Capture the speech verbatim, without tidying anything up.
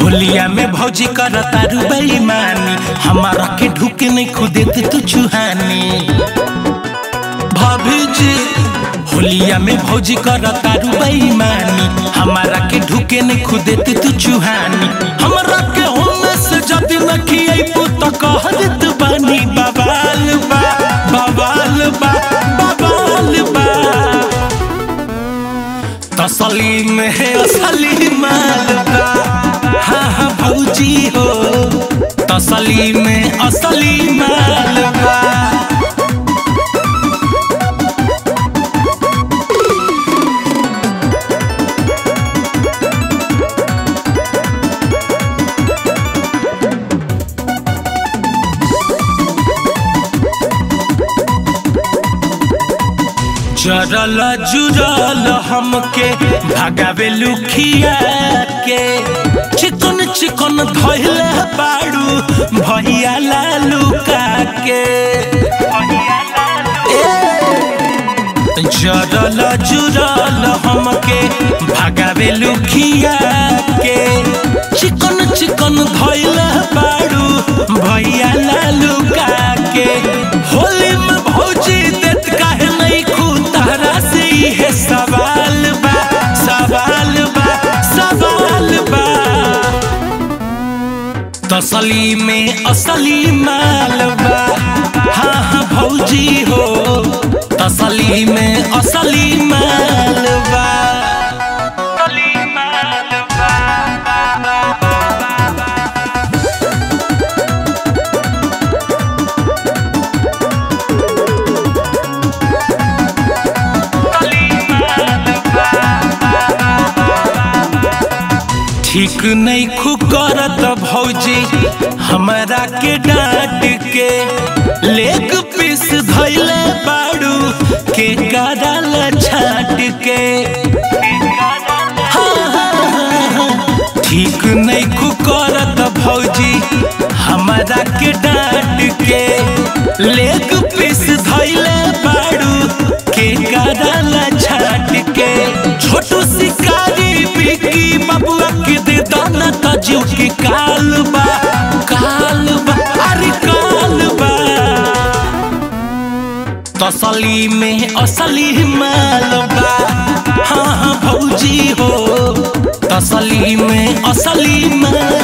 होलिया में भौजी कर तारू बेईमानी, हमारा के ढुके नहीं खुदेत तू चुहानी। भाभी जी होलिया में भौजी कर तारू बेईमानी, हमारा के ढुके नहीं खुदेत तू चुहानी। हमारा के होने से जब न खियाई तो कह देत बानी बवाल बा बवाल बा बवाल बा। तसली में है असली माल बा, हाँ हाँ भौजी हो तसली में असली माल बा। जरल जुरल हमके भगावे लुखिया के, चिकन चिकन धइले बाड़ू भैया लालू का के। जरल जुरल हमके भगावे लुखिया के, चिकन चिकन धइले बाड़ू भैया लालू का के। होली में भौजी देत काहे नहीं खुतारा से है सवाल बा सवाल बा सवाल बा। तसली में असली माल बा, हाँ हाँ भौजी हो तसली में असली माल बा। असली माल बा। ठीक नहीं खुकरत भौजी हमारा के डांट के, लेग पीस धैले बाड़ू के कराल छाट के। हाँ हाँ हाँ ठीक नहीं खुकरत भौजी हमारा के डांट के, लेग पीस धैले बाड़ू के कराल छाट के। छोटू शिकारी बिकी बबुआ के दे दाना तजू के काल बा काल बा अरे काल बा। तसली में असली माल बा, हाँ हाँ भौजी हो तसली में असली माल